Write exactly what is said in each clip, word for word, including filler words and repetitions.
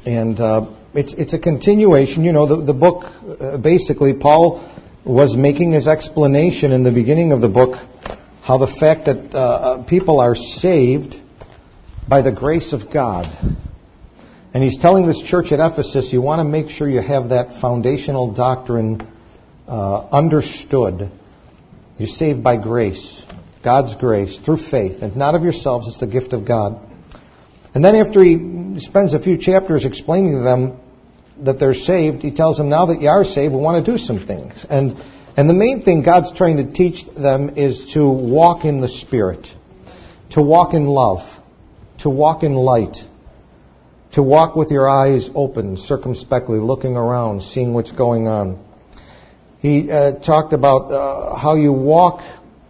And uh, it's it's a continuation. You know, the, the book, uh, basically, Paul was making his explanation in the beginning of the book, how the fact that uh, people are saved by the grace of God. And he's telling this church at Ephesus, you want to make sure you have that foundational doctrine uh, understood. You're saved by grace, God's grace, through faith, and not of yourselves, it's the gift of God. And then after he spends a few chapters explaining to them that they're saved, he tells them, now that you are saved, we want to do some things. And and the main thing God's trying to teach them is to walk in the Spirit, to walk in love, to walk in light, to walk with your eyes open, circumspectly, looking around, seeing what's going on. He uh, talked about uh, how you walk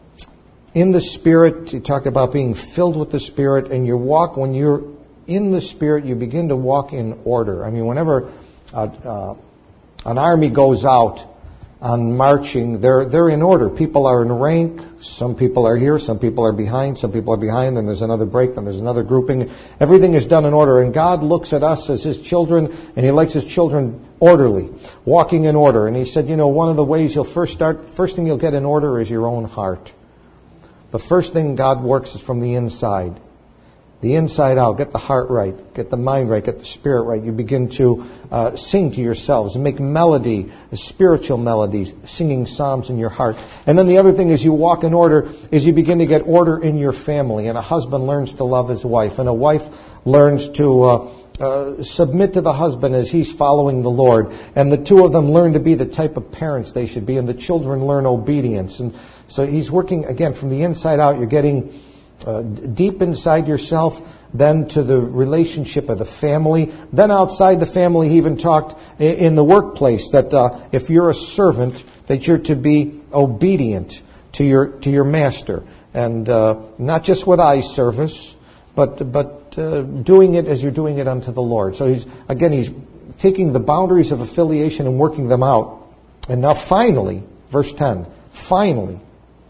in the Spirit. He talked about being filled with the Spirit, and you walk, when you're in the Spirit, you begin to walk in order. I mean, whenever uh, uh, an army goes out on marching, they're they're in order. People are in rank. Some people are here, some people are behind, some people are behind, then there's another break, then there's another grouping. Everything is done in order, and God looks at us as His children, and He likes His children orderly, walking in order. And He said, you know, one of the ways you'll first start, first thing you'll get in order is your own heart. The first thing God works is from the inside. The inside out. Get the heart right. Get the mind right. Get the spirit right. You begin to uh, sing to yourselves and make melody, spiritual melodies, singing psalms in your heart. And then the other thing is you walk in order is you begin to get order in your family. And a husband learns to love his wife. And a wife learns to uh, uh, submit to the husband as he's following the Lord. And the two of them learn to be the type of parents they should be. And the children learn obedience. And so he's working, again, from the inside out. You're getting Uh, deep inside yourself, then to the relationship of the family, then outside the family. He even talked in the workplace that uh, if you're a servant, that you're to be obedient to your to your master, and uh, not just with eye service, but but uh, doing it as you're doing it unto the Lord. So he's again he's taking the boundaries of affiliation and working them out. And now finally, verse ten, finally,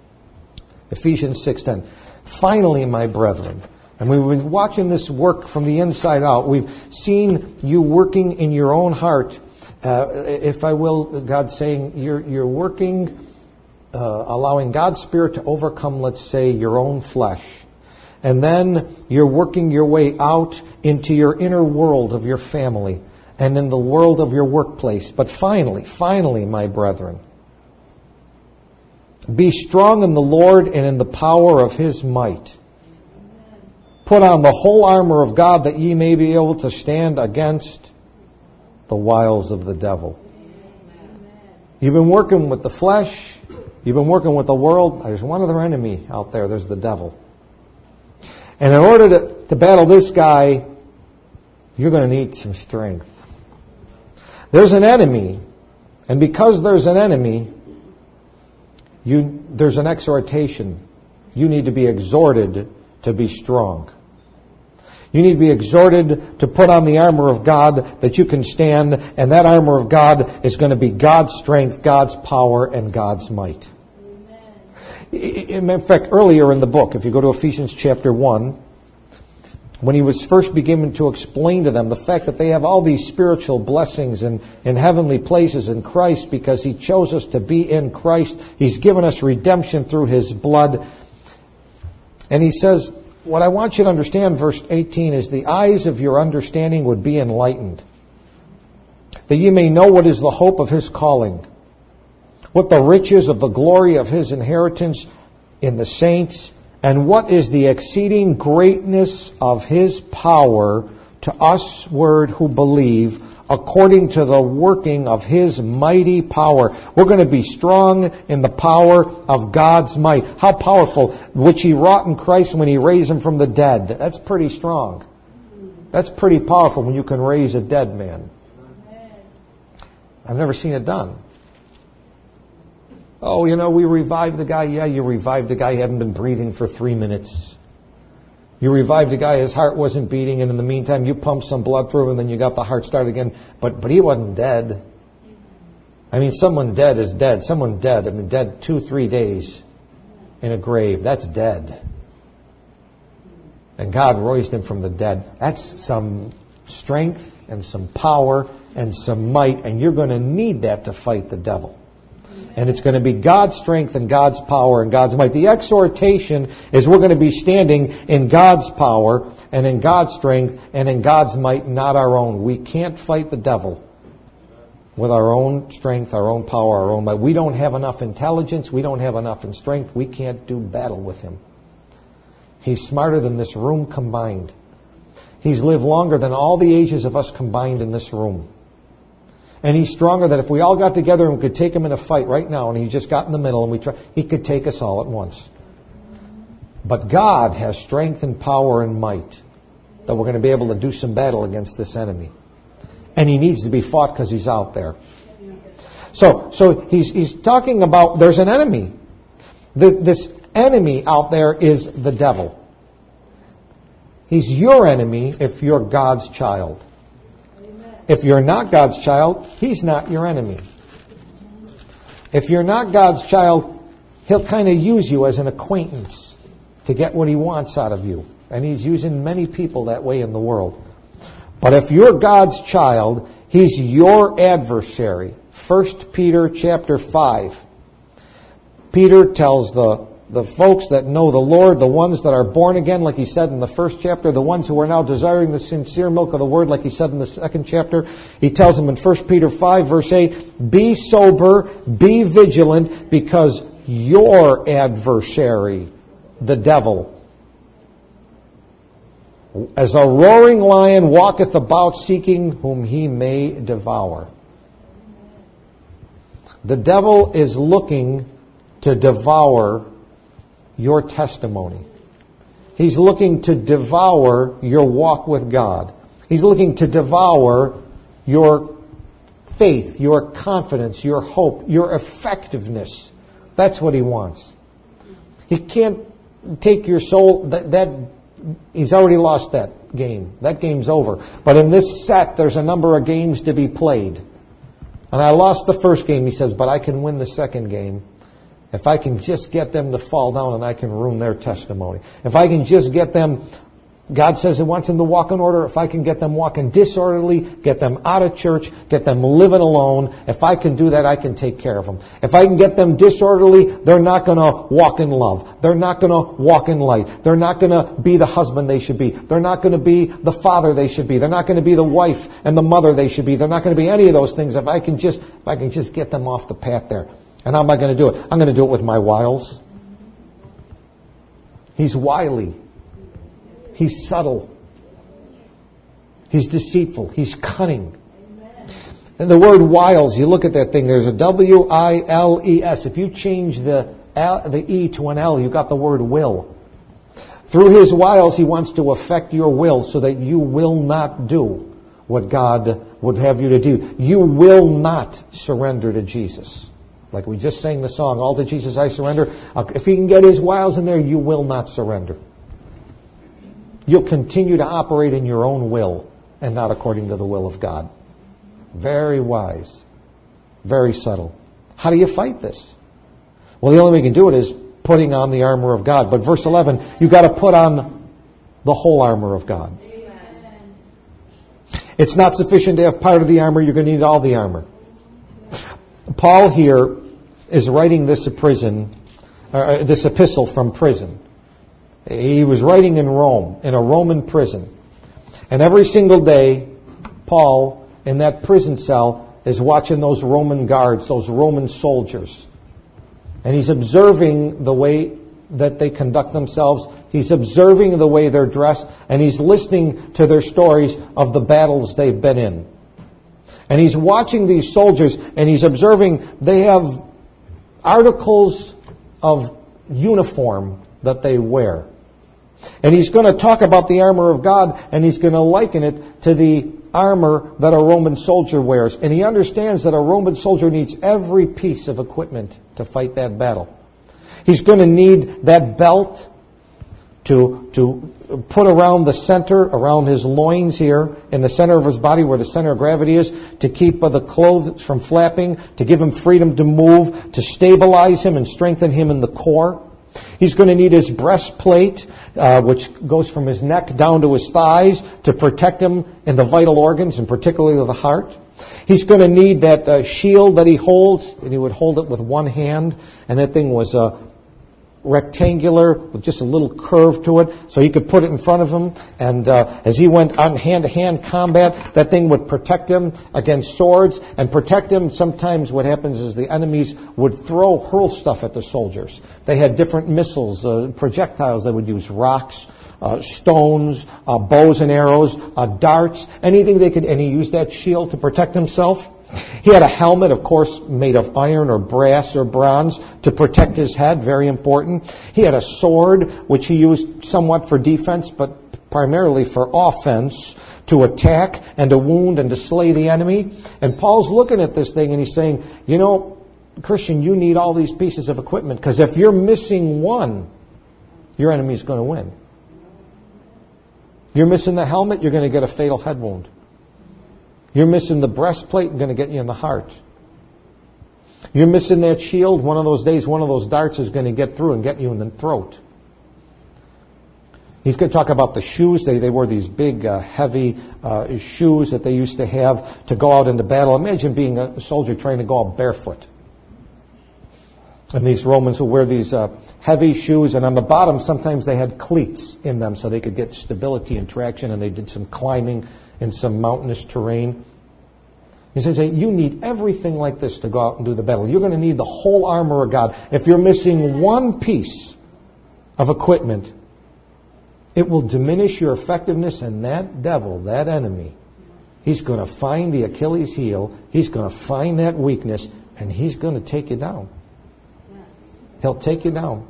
Ephesians six ten. Finally, my brethren, and we've been watching this work from the inside out. We've seen you working in your own heart. Uh, if I will, God's saying you're, you're working, uh, allowing God's Spirit to overcome, let's say, your own flesh. And then you're working your way out into your inner world of your family and in the world of your workplace. But finally, finally, my brethren, be strong in the Lord and in the power of His might. Put on the whole armor of God that ye may be able to stand against the wiles of the devil. You've been working with the flesh. You've been working with the world. There's one other enemy out there. There's the devil. And in order to, to battle this guy, you're going to need some strength. There's an enemy. And because there's an enemy, You, there's an exhortation. You need to be exhorted to be strong. You need to be exhorted to put on the armor of God that you can stand, and that armor of God is going to be God's strength, God's power, and God's might. Amen. In fact, earlier in the book, if you go to Ephesians chapter one, when he was first beginning to explain to them the fact that they have all these spiritual blessings in, in heavenly places in Christ because He chose us to be in Christ. He's given us redemption through His blood. And he says, what I want you to understand, verse eighteen, is the eyes of your understanding would be enlightened, that you may know what is the hope of His calling, what the riches of the glory of His inheritance in the saints, and what is the exceeding greatness of His power to us word who believe, according to the working of His mighty power. We're going to be strong in the power of God's might. How powerful, which He wrought in Christ when He raised Him from the dead. That's pretty strong. That's pretty powerful when you can raise a dead man. I've never seen it done. Oh, you know, we revived the guy. Yeah, you revived the guy. He hadn't been breathing for three minutes. You revived the guy. His heart wasn't beating. And in the meantime, you pumped some blood through him and then you got the heart started again. But but he wasn't dead. I mean, someone dead is dead. Someone dead, I mean, dead two, three days in a grave. That's dead. And God raised him from the dead. That's some strength and some power and some might, and you're going to need that to fight the devil. And it's going to be God's strength and God's power and God's might. The exhortation is we're going to be standing in God's power and in God's strength and in God's might, not our own. We can't fight the devil with our own strength, our own power, our own might. We don't have enough intelligence. We don't have enough in strength. We can't do battle with him. He's smarter than this room combined. He's lived longer than all the ages of us combined in this room. And he's stronger than if we all got together and we could take him in a fight right now and he just got in the middle and we try, he could take us all at once. But God has strength and power and might that we're going to be able to do some battle against this enemy. And he needs to be fought because he's out there. So, so he's, he's talking about there's an enemy. This, this enemy out there is the devil. He's your enemy if you're God's child. If you're not God's child, he's not your enemy. If you're not God's child, he'll kind of use you as an acquaintance to get what he wants out of you. And he's using many people that way in the world. But if you're God's child, he's your adversary. First Peter chapter five. Peter tells the The folks that know the Lord, the ones that are born again, like he said in the first chapter, the ones who are now desiring the sincere milk of the Word, like he said in the second chapter, he tells them in First Peter five, verse eight, be sober, be vigilant, because your adversary, the devil, as a roaring lion walketh about seeking whom he may devour. The devil is looking to devour your testimony. He's looking to devour your walk with God. He's looking to devour your faith, your confidence, your hope, your effectiveness. That's what he wants. He can't take your soul. That, that he's already lost that game. That game's over. But in this set, there's a number of games to be played. And I lost the first game, he says, but I can win the second game. If I can just get them to fall down and I can ruin their testimony. If I can just get them, God says He wants them to walk in order. If I can get them walking disorderly, get them out of church, get them living alone, if I can do that, I can take care of them. If I can get them disorderly, they're not going to walk in love. They're not going to walk in light. They're not going to be the husband they should be. They're not going to be the father they should be. They're not going to be the wife and the mother they should be. They're not going to be any of those things if I can just, if I can just get them off the path there. And how am I going to do it? I'm going to do it with my wiles. He's wily. He's subtle. He's deceitful. He's cunning. And the word wiles, you look at that thing, there's a W I L E S. If you change the L, the E to an L, you've got the word will. Through his wiles, he wants to affect your will so that you will not do what God would have you to do. You will not surrender to Jesus. Like we just sang the song, all to Jesus I surrender. If he can get his wiles in there, you will not surrender. You'll continue to operate in your own will and not according to the will of God. Very wise. Very subtle. How do you fight this? Well, the only way you can do it is putting on the armor of God. But verse eleven, you've got to put on the whole armor of God. Amen. It's not sufficient to have part of the armor. You're going to need all the armor. Paul here is writing this a prison, uh, this epistle from prison. He was writing in Rome, in a Roman prison. And every single day, Paul, in that prison cell, is watching those Roman guards, those Roman soldiers. And he's observing the way that they conduct themselves. He's observing the way they're dressed. And he's listening to their stories of the battles they've been in. And he's watching these soldiers and he's observing they have articles of uniform that they wear. And he's going to talk about the armor of God and he's going to liken it to the armor that a Roman soldier wears. And he understands that a Roman soldier needs every piece of equipment to fight that battle. He's going to need that belt to to put around the center, around his loins here, in the center of his body where the center of gravity is, to keep the clothes from flapping, to give him freedom to move, to stabilize him and strengthen him in the core. He's going to need his breastplate, uh, which goes from his neck down to his thighs to protect him in the vital organs, and particularly the heart. He's going to need that uh, shield that he holds, and he would hold it with one hand, and that thing was uh, rectangular with just a little curve to it, so he could put it in front of him, and uh, as he went on hand-to-hand combat, that thing would protect him against swords, and protect him. Sometimes what happens is the enemies would throw, hurl stuff at the soldiers. They had different missiles, uh, projectiles they would use, rocks, Uh, stones, uh, bows and arrows, uh, darts, anything they could, and he used that shield to protect himself. He had a helmet, of course, made of iron or brass or bronze to protect his head, very important. He had a sword, which he used somewhat for defense, but primarily for offense, to attack and to wound and to slay the enemy. And Paul's looking at this thing and he's saying, you know, Christian, you need all these pieces of equipment, because if you're missing one, your enemy's going to win. You're missing the helmet, you're going to get a fatal head wound. You're missing the breastplate, you're going to get you in the heart. You're missing that shield, one of those days, one of those darts is going to get through and get you in the throat. He's going to talk about the shoes. They, they wore these big, uh, heavy uh, shoes that they used to have to go out into battle. Imagine being a soldier trying to go out barefoot. And these Romans would wear these uh, heavy shoes, and on the bottom sometimes they had cleats in them so they could get stability and traction, and they did some climbing in some mountainous terrain. He says, hey, you need everything like this to go out and do the battle. You're going to need the whole armor of God. If you're missing one piece of equipment, it will diminish your effectiveness, and that devil, that enemy, he's going to find the Achilles heel, he's going to find that weakness, and he's going to take you down. He'll take you down.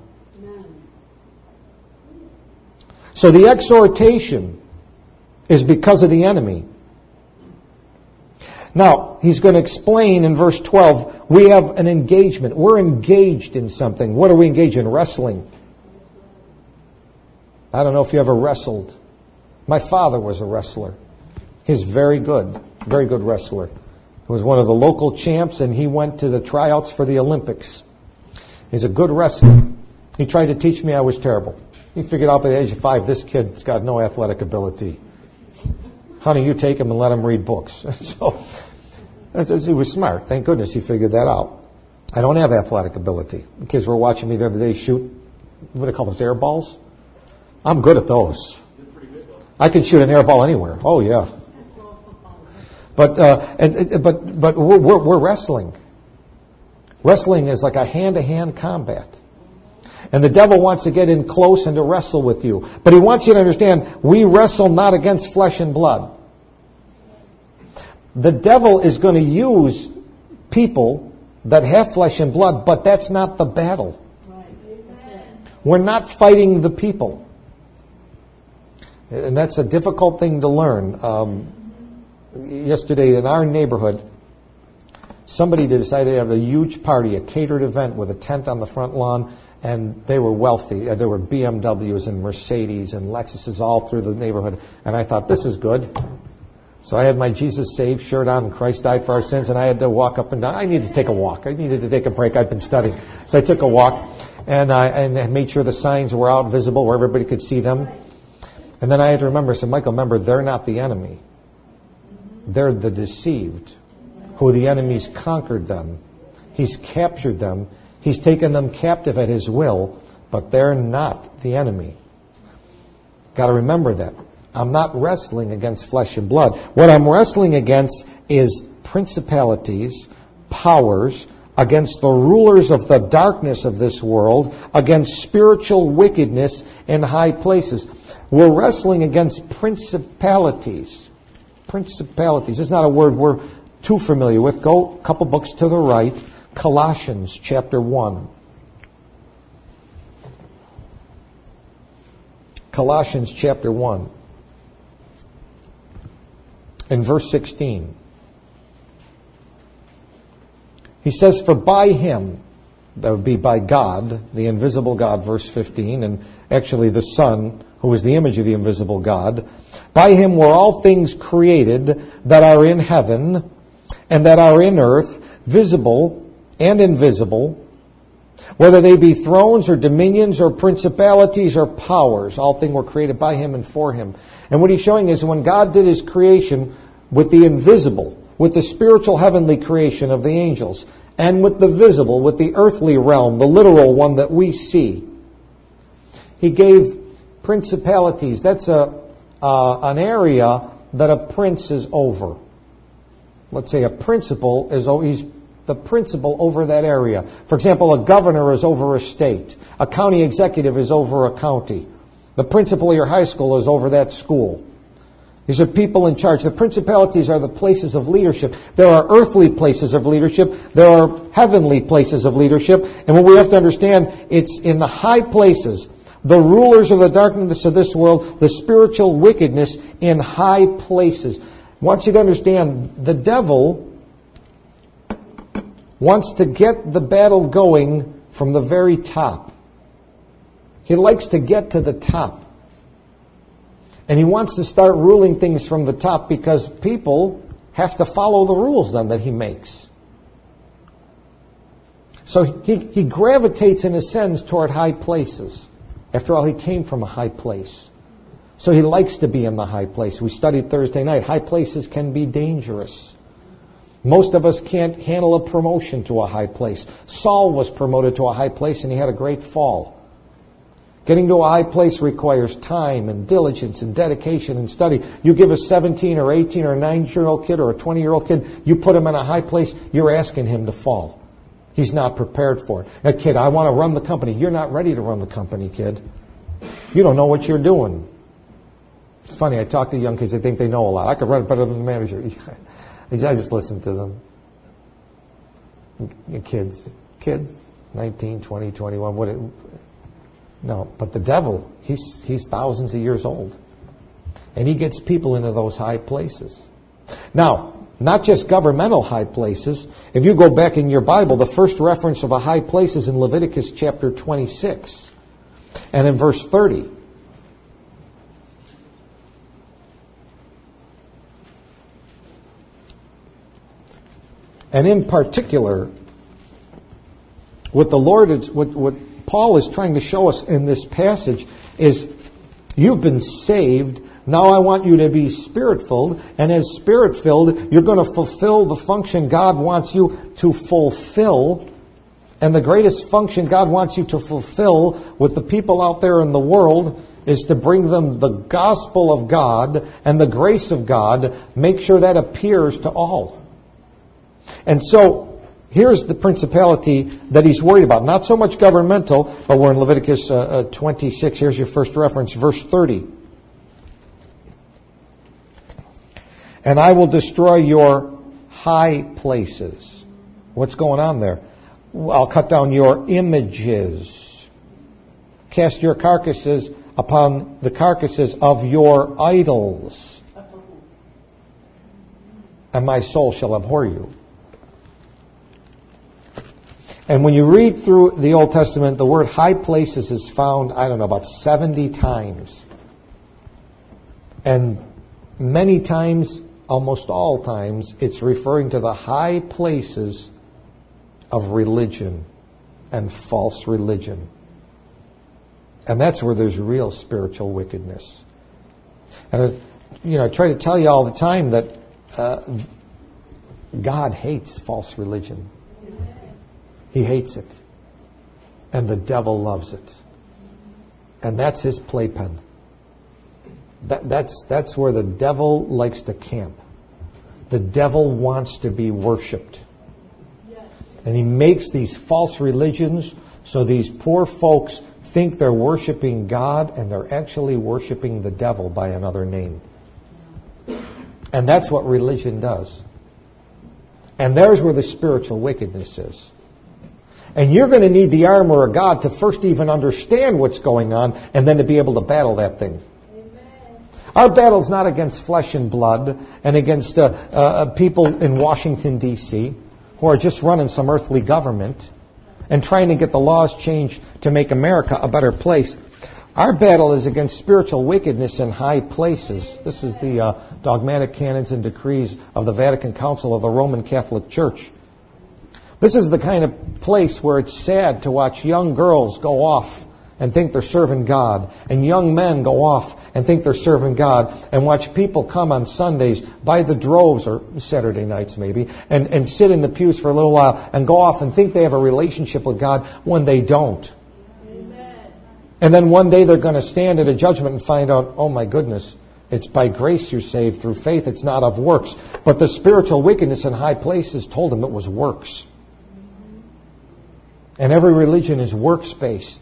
So the exhortation is because of the enemy. Now, he's going to explain in verse twelve, we have an engagement. We're engaged in something. What are we engaged in? Wrestling. I don't know if you ever wrestled. My father was a wrestler. He's very good, very good wrestler. He was one of the local champs, and he went to the tryouts for the Olympics. He's a good wrestler. He tried to teach me I was terrible. He figured out by the age of five, this kid's got no athletic ability. Honey, you take him and let him read books. So he was smart. Thank goodness he figured that out. I don't have athletic ability. The kids were watching me the other day shoot, what do they call those, air balls? I'm good at those. I can shoot an air ball anywhere. Oh, yeah. But uh, and, but but we're, we're, we're wrestling. Wrestling is like a hand-to-hand combat. And the devil wants to get in close and to wrestle with you. But he wants you to understand, we wrestle not against flesh and blood. The devil is going to use people that have flesh and blood, but that's not the battle. We're not fighting the people. And that's a difficult thing to learn. Um, yesterday in our neighborhood, somebody decided to have a huge party, a catered event with a tent on the front lawn, and they were wealthy. There were B M Ws and Mercedes and Lexuses all through the neighborhood. And I thought, this is good. So I had my Jesus Saved shirt on, and Christ died for our sins, and I had to walk up and down. I needed to take a walk. I needed to take a break. I'd been studying. So I took a walk, and I and I made sure the signs were out visible where everybody could see them. And then I had to remember, I said, Michael, remember, they're not the enemy. They're the deceived, who the enemy's conquered them. He's captured them. He's taken them captive at his will, but they're not the enemy. Got to remember that. I'm not wrestling against flesh and blood. What I'm wrestling against is principalities, powers, against the rulers of the darkness of this world, against spiritual wickedness in high places. We're wrestling against principalities. Principalities. It's not a word we're too familiar with. Go a couple books to the right. Colossians chapter one. Colossians chapter one. In verse sixteen. He says, for by him, that would be by God, the invisible God, verse fifteen, and actually the Son, who is the image of the invisible God, by him were all things created that are in heaven and that are in earth, visible and invisible, Whether they be thrones or dominions or principalities or powers, all things were created by Him and for Him. And what He's showing is when God did His creation with the invisible, with the spiritual heavenly creation of the angels, and with the visible, with the earthly realm, the literal one that we see, He gave principalities. That's a uh, an area that a prince is over. Let's say a principal is oh, he's the principal over that area. For example, a governor is over a state. A county executive is over a county. The principal of your high school is over that school. These are people in charge. The principalities are the places of leadership. There are earthly places of leadership. There are heavenly places of leadership. And what we have to understand, it's in the high places, the rulers of the darkness of this world, the spiritual wickedness in high places. I want you to understand, the devil wants to get the battle going from the very top. He likes to get to the top. And he wants to start ruling things from the top because people have to follow the rules then that he makes. So he, he gravitates in a sense toward high places. After all, he came from a high place. So he likes to be in the high place. We studied Thursday night. High places can be dangerous. Most of us can't handle a promotion to a high place. Saul was promoted to a high place and he had a great fall. Getting to a high place requires time and diligence and dedication and study. You give a seventeen or eighteen or nineteen-year-old kid or a twenty-year-old kid, you put him in a high place, you're asking him to fall. He's not prepared for it. A kid, I want to run the company. You're not ready to run the company, kid. You don't know what you're doing. It's funny, I talk to young kids, they think they know a lot. I could run it better than the manager. I just listen to them. Kids, kids, nineteen, twenty, twenty-one, what it, no, but the devil, he's he's thousands of years old. And he gets people into those high places. Now, not just governmental high places. If you go back in your Bible, the first reference of a high place is in Leviticus chapter twenty-six. And in verse thirty. And in particular, what the Lord is, what, what Paul is trying to show us in this passage is you've been saved. Now I want you to be Spirit-filled. And as Spirit-filled, you're going to fulfill the function God wants you to fulfill. And the greatest function God wants you to fulfill with the people out there in the world is to bring them the gospel of God and the grace of God. Make sure that appears to all. And so, here's the principality that he's worried about. Not so much governmental, but we're in Leviticus uh, uh, twenty-six. Here's your first reference, verse thirty. And I will destroy your high places. What's going on there? I'll cut down your images. Cast your carcasses upon the carcasses of your idols. And my soul shall abhor you. And when you read through the Old Testament, the word high places is found, I don't know, about seventy times. And many times, almost all times, it's referring to the high places of religion and false religion. And that's where there's real spiritual wickedness. And, you know, I try to tell you all the time that uh, God hates false religion. He hates it. And the devil loves it. And that's his playpen. That, that's, that's where the devil likes to camp. The devil wants to be worshipped. Yes. And he makes these false religions so these poor folks think they're worshiping God and they're actually worshiping the devil by another name. And that's what religion does. And there's where the spiritual wickedness is. And you're going to need the armor of God to first even understand what's going on and then to be able to battle that thing. Amen. Our battle's not against flesh and blood and against uh, uh, people in Washington, D C who are just running some earthly government and trying to get the laws changed to make America a better place. Our battle is against spiritual wickedness in high places. This is the uh, dogmatic canons and decrees of the Vatican Council of the Roman Catholic Church. This is the kind of place where it's sad to watch young girls go off and think they're serving God, and young men go off and think they're serving God, and watch people come on Sundays by the droves, or Saturday nights maybe, and, and sit in the pews for a little while and go off and think they have a relationship with God when they don't. Amen. And then one day they're going to stand at a judgment and find out, oh my goodness, it's by grace you're saved through faith, it's not of works. But the spiritual wickedness in high places told them it was works. And every religion is works-based.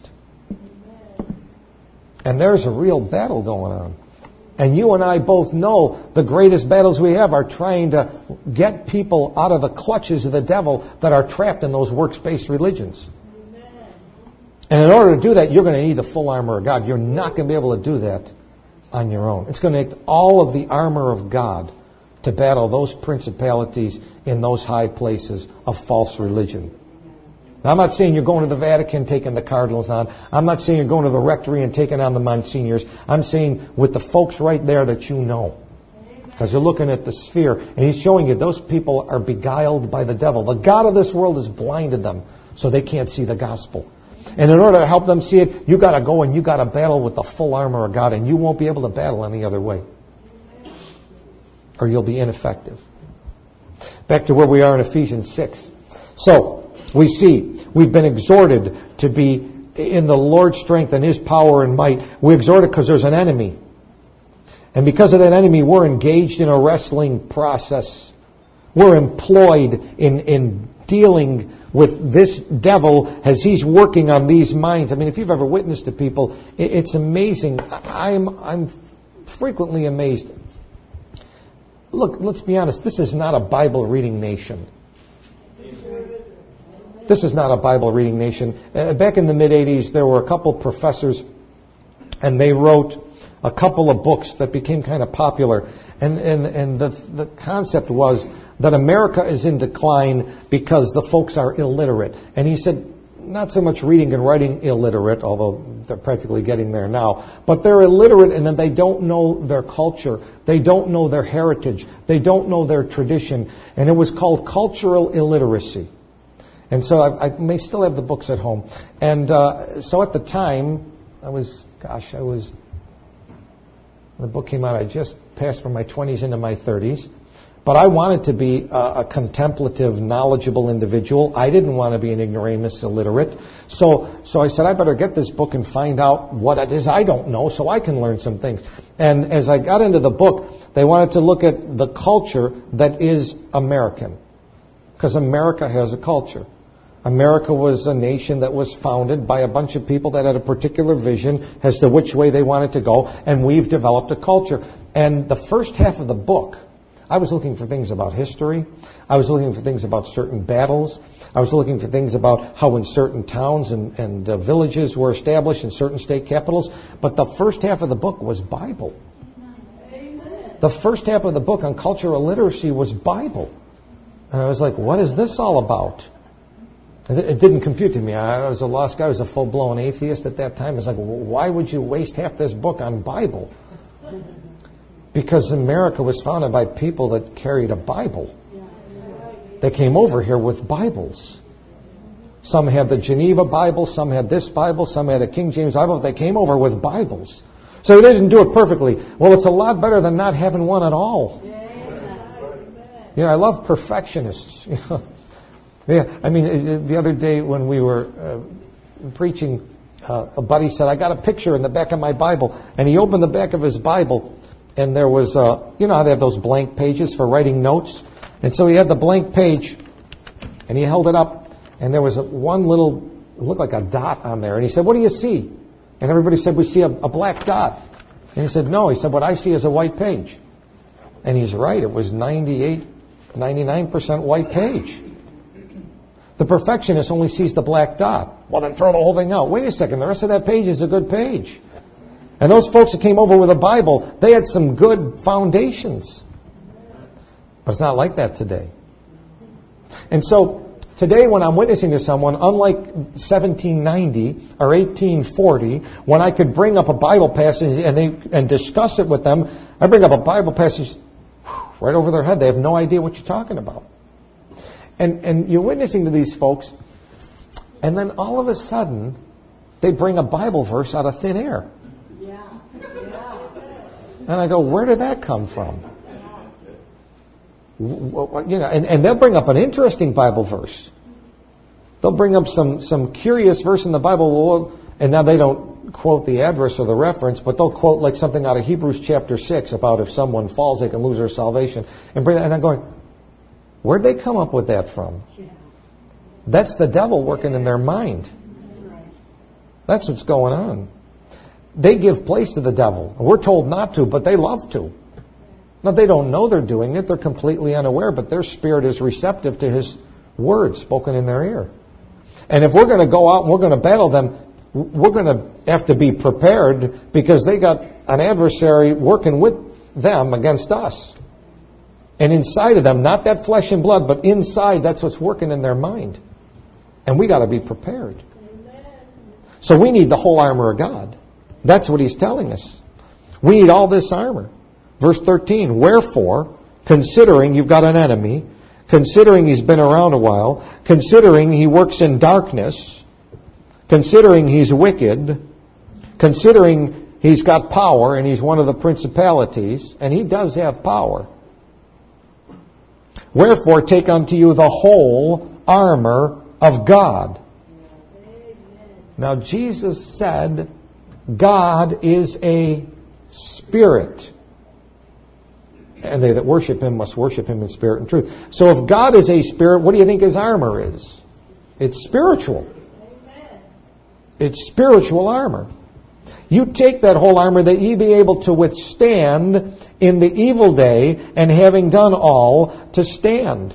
And there's a real battle going on. And you and I both know the greatest battles we have are trying to get people out of the clutches of the devil that are trapped in those works-based religions. Amen. And in order to do that, you're going to need the full armor of God. You're not going to be able to do that on your own. It's going to take all of the armor of God to battle those principalities in those high places of false religion. Now, I'm not saying you're going to the Vatican taking the cardinals on. I'm not saying you're going to the rectory and taking on the monsignors. I'm saying with the folks right there that you know. Because you're looking at the sphere, and he's showing you those people are beguiled by the devil. The god of this world has blinded them so they can't see the gospel. And in order to help them see it, you got to go and you got to battle with the full armor of God, and you won't be able to battle any other way. Or you'll be ineffective. Back to where we are in Ephesians six. So, we see, we've been exhorted to be in the Lord's strength and His power and might. We're exhorted because there's an enemy. And because of that enemy, we're engaged in a wrestling process. We're employed in, in dealing with this devil as he's working on these minds. I mean, if you've ever witnessed to people, it, it's amazing. I'm, I'm frequently amazed. Look, let's be honest, this is not a Bible reading nation. This is not a Bible reading nation. Uh, back in the mid-eighties, there were a couple professors, and they wrote a couple of books that became kind of popular. And, and, and the, the concept was that America is in decline because the folks are illiterate. And he said, not so much reading and writing illiterate, although they're practically getting there now, but they're illiterate in that they don't know their culture. They don't know their heritage. They don't know their tradition. And it was called cultural illiteracy. And so I, I may still have the books at home. And uh, so at the time, I was, gosh, I was, when the book came out, I just passed from my twenties into my thirties. But I wanted to be a, a contemplative, knowledgeable individual. I didn't want to be an ignoramus, illiterate. So, so I said, I better get this book and find out what it is I don't know so I can learn some things. And as I got into the book, they wanted to look at the culture that is American. Because America has a culture. America was a nation that was founded by a bunch of people that had a particular vision as to which way they wanted to go, and we've developed a culture. And the first half of the book, I was looking for things about history. I was looking for things about certain battles. I was looking for things about how in certain towns and, and uh, villages were established in certain state capitals. But the first half of the book was Bible. Amen. The first half of the book on cultural literacy was Bible. And I was like, what is this all about? It didn't compute to me. I was a lost guy. I was a full-blown atheist at that time. I was like, why would you waste half this book on Bible? Because America was founded by people that carried a Bible. They came over here with Bibles. Some had the Geneva Bible, some had this Bible, some had a King James Bible. They came over with Bibles. So they didn't do it perfectly. Well, it's a lot better than not having one at all. You know, I love perfectionists. Yeah, I mean, the other day when we were uh, preaching, uh, a buddy said, I got a picture in the back of my Bible. And he opened the back of his Bible, and there was, uh, you know how they have those blank pages for writing notes? And so he had the blank page, and he held it up, and there was a, one little, it looked like a dot on there. And he said, what do you see? And everybody said, we see a, a black dot. And he said, no. He said, what I see is a white page. And he's right. It was ninety-eight, ninety-nine percent white page. The perfectionist only sees the black dot. Well, then throw the whole thing out. Wait a second. The rest of that page is a good page. And those folks that came over with a Bible, they had some good foundations. But it's not like that today. And so today when I'm witnessing to someone, unlike seventeen ninety or eighteen forty, when I could bring up a Bible passage and they and discuss it with them, I bring up a Bible passage right over their head. They have no idea what you're talking about. And, and you're witnessing to these folks, and then all of a sudden, they bring a Bible verse out of thin air. Yeah. Yeah. And I go, where did that come from? You know, and, and they'll bring up an interesting Bible verse. They'll bring up some, some curious verse in the Bible, and now they don't quote the address or the reference, but they'll quote like something out of Hebrews chapter six about if someone falls, they can lose their salvation. And bring that, and I'm going, where'd they come up with that from? That's the devil working in their mind. That's what's going on. They give place to the devil. We're told not to, but they love to. Now, they don't know they're doing it. They're completely unaware, but their spirit is receptive to his words spoken in their ear. And if we're going to go out and we're going to battle them, we're going to have to be prepared because they got an adversary working with them against us. And inside of them, not that flesh and blood, but inside, that's what's working in their mind. And we got to be prepared. So we need the whole armor of God. That's what he's telling us. We need all this armor. Verse thirteen, wherefore, considering you've got an enemy, considering he's been around a while, considering he works in darkness, considering he's wicked, considering he's got power and he's one of the principalities, and he does have power. Wherefore, take unto you the whole armor of God. Now, Jesus said, God is a spirit. And they that worship him must worship him in spirit and truth. So if God is a spirit, what do you think his armor is? It's spiritual. It's spiritual armor. You take that whole armor that ye be able to withstand in the evil day, and having done all, to stand.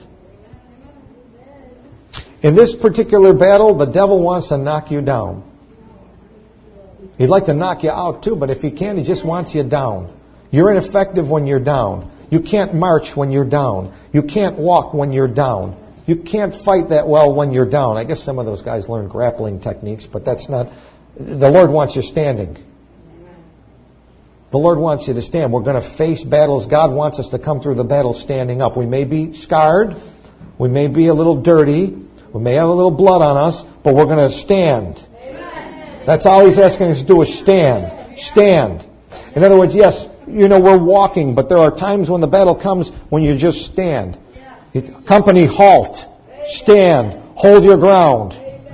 In this particular battle, the devil wants to knock you down. He'd like to knock you out too, but if he can, he just wants you down. You're ineffective when you're down. You can't march when you're down. You can't walk when you're down. You can't fight that well when you're down. I guess some of those guys learn grappling techniques, but that's not... The Lord wants you standing. The Lord wants you to stand. We're going to face battles. God wants us to come through the battle standing up. We may be scarred. We may be a little dirty. We may have a little blood on us, but we're going to stand. That's all he's asking us to do is stand. Stand. In other words, yes, you know, we're walking, but there are times when the battle comes when you just stand. Company, halt. Stand. Hold your ground.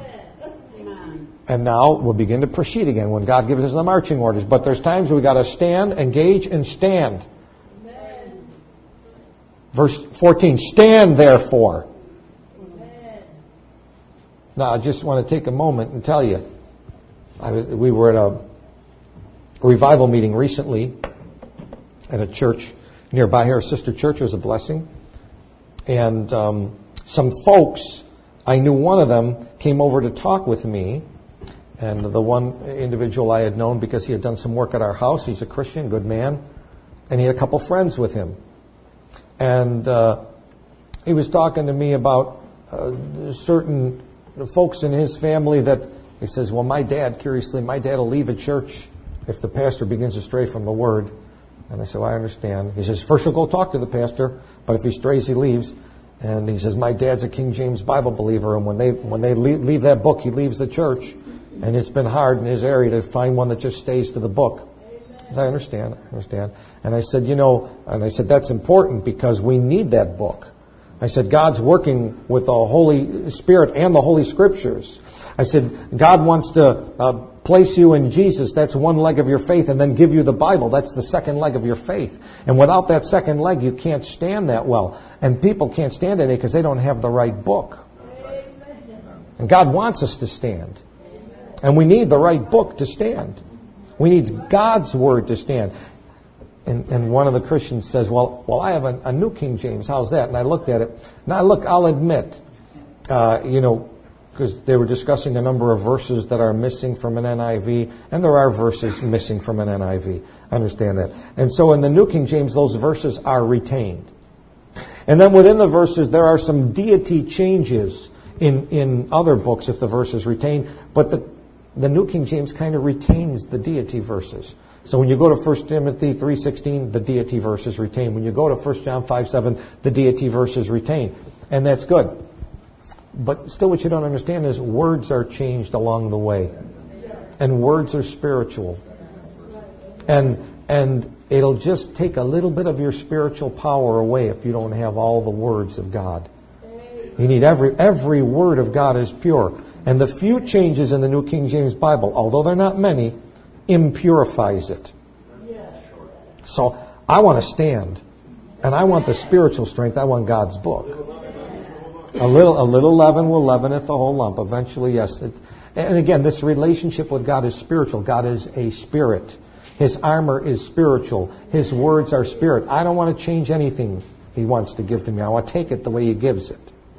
And now we'll begin to proceed again when God gives us the marching orders. But there's times we got to stand, engage, and stand. Verse fourteen, stand therefore. Now I just want to take a moment and tell you, I was, we were at a revival meeting recently at a church nearby here. A sister church. It was a blessing. And um, some folks, I knew one of them came over to talk with me. And the one individual I had known because he had done some work at our house. He's a Christian, good man. And he had a couple friends with him. And uh, he was talking to me about uh, certain folks in his family that he says, well, my dad, curiously, my dad will leave a church if the pastor begins to stray from the word. And I said, well, I understand. He says, first he'll go talk to the pastor, but if he strays, he leaves. And he says, my dad's a King James Bible believer, and when they when they leave, leave that book, he leaves the church. And it's been hard in his area to find one that just stays to the book. I, said, I understand, I understand. And I said, you know, and I said, that's important because we need that book. I said, God's working with the Holy Spirit and the Holy Scriptures. I said, God wants to uh, place you in Jesus. That's one leg of your faith, and then give you the Bible. That's the second leg of your faith. And without that second leg, you can't stand that well. And people can't stand it because they don't have the right book. And God wants us to stand. And we need the right book to stand. We need God's Word to stand. And, and one of the Christians says, well, well, I have a, a New King James. How's that? And I looked at it. Now, look, I'll admit, uh, you know, because they were discussing a number of verses that are missing from an N I V, and there are verses missing from an N I V. I understand that. And so in the New King James, those verses are retained. And then within the verses, there are some deity changes in, in other books if the verse is retained. But the, the New King James kind of retains the deity verses. So when you go to First Timothy three sixteen, the deity verse is retained. When you go to First John five seven, the deity verse is retained. And that's good. But still what you don't understand is words are changed along the way. And words are spiritual. And and it'll just take a little bit of your spiritual power away if you don't have all the words of God. You need every every word of God is pure. And the few changes in the New King James Bible, although they're not many, impurifies it. So I want to stand. And I want the spiritual strength. I want God's book. A little, a little leaven will leaveneth the whole lump. Eventually, yes. It's, and again, this relationship with God is spiritual. God is a spirit. His armor is spiritual. His words are spirit. I don't want to change anything He wants to give to me. I want to take it the way He gives it.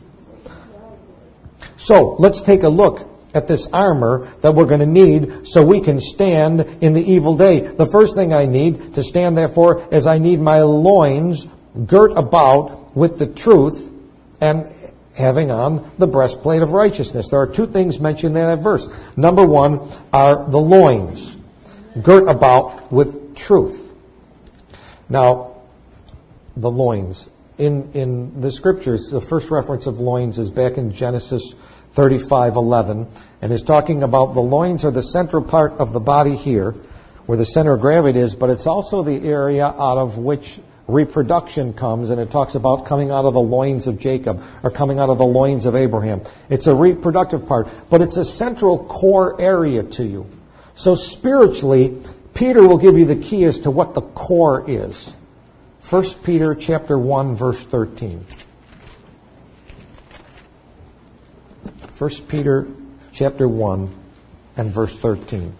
So, let's take a look at this armor that we're going to need so we can stand in the evil day. The first thing I need to stand therefore is I need my loins girt about with the truth and having on the breastplate of righteousness. There are two things mentioned in that verse. Number one are the loins, girt about with truth. Now, the loins. In in the Scriptures, the first reference of loins is back in Genesis thirty-five eleven, and is talking about the loins are the central part of the body here, where the center of gravity is, but it's also the area out of which reproduction comes, and it talks about coming out of the loins of Jacob, or coming out of the loins of Abraham. It's a reproductive part, but it's a central core area to you. So spiritually, Peter will give you the key as to what the core is. First Peter chapter one, verse thirteen. First Peter chapter one and verse thirteen.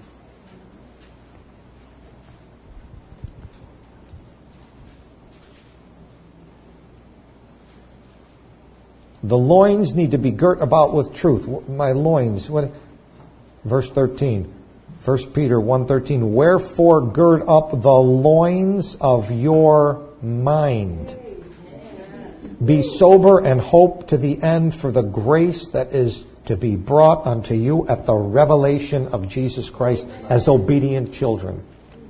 The loins need to be girt about with truth. My loins. What? Verse thirteen. First Peter one thirteen. Wherefore gird up the loins of your mind. Be sober and hope to the end for the grace that is to be brought unto you at the revelation of Jesus Christ as obedient children.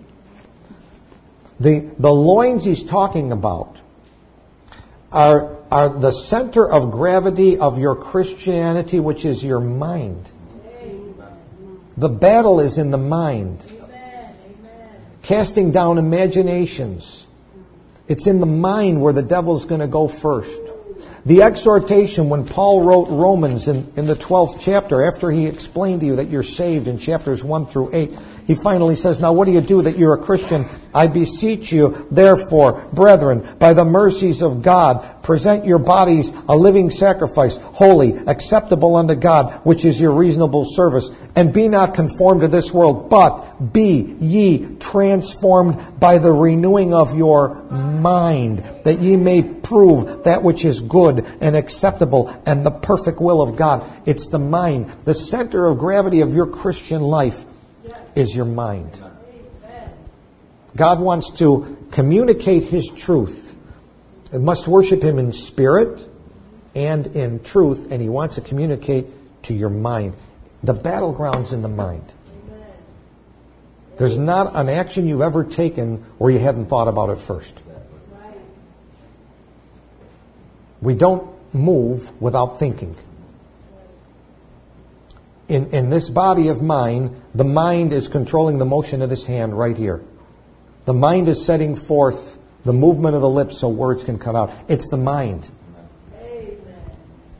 The, the loins he's talking about are, are the center of gravity of your Christianity, which is your mind. The battle is in the mind. Casting down imaginations. It's in the mind where the devil's going to go first. The exhortation, when Paul wrote Romans in, in the twelfth chapter, after he explained to you that you're saved in chapters one through eight, he finally says, now what do you do that you're a Christian? I beseech you, therefore, brethren, by the mercies of God, present your bodies a living sacrifice, holy, acceptable unto God, which is your reasonable service. And be not conformed to this world, but be ye transformed by the renewing of your mind, that ye may prove that which is good and acceptable and the perfect will of God. It's the mind. The center of gravity of your Christian life is your mind. God wants to communicate His truth. It must worship Him in spirit and in truth, and He wants to communicate to your mind. The battleground's in the mind. There's not an action you've ever taken where you hadn't thought about it first. We don't move without thinking. In, in this body of mine, the mind is controlling the motion of this hand right here. The mind is setting forth the movement of the lips so words can come out. It's the mind. Amen.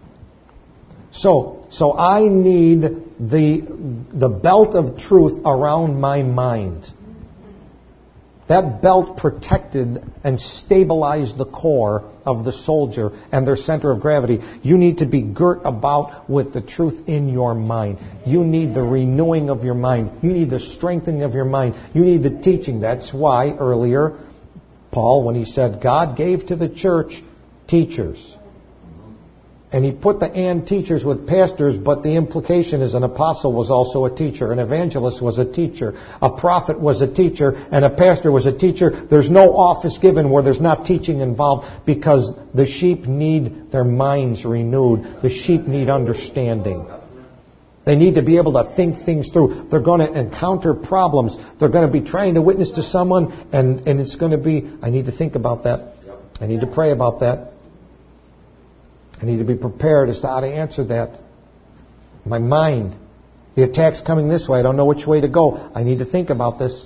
So, so I need the, the belt of truth around my mind. That belt protected and stabilized the core of the soldier and their center of gravity. You need to be girt about with the truth in your mind. You need the renewing of your mind. You need the strengthening of your mind. You need the teaching. That's why earlier, Paul, when he said God gave to the church teachers. And he put the and teachers with pastors, but the implication is an apostle was also a teacher, an evangelist was a teacher, a prophet was a teacher, and a pastor was a teacher. There's no office given where there's not teaching involved, because the sheep need their minds renewed. The sheep need understanding. They need to be able to think things through. They're going to encounter problems. They're going to be trying to witness to someone, and, and it's going to be, I need to think about that. I need to pray about that. I need to be prepared as to how to answer that. My mind. The attack's coming this way. I don't know which way to go. I need to think about this.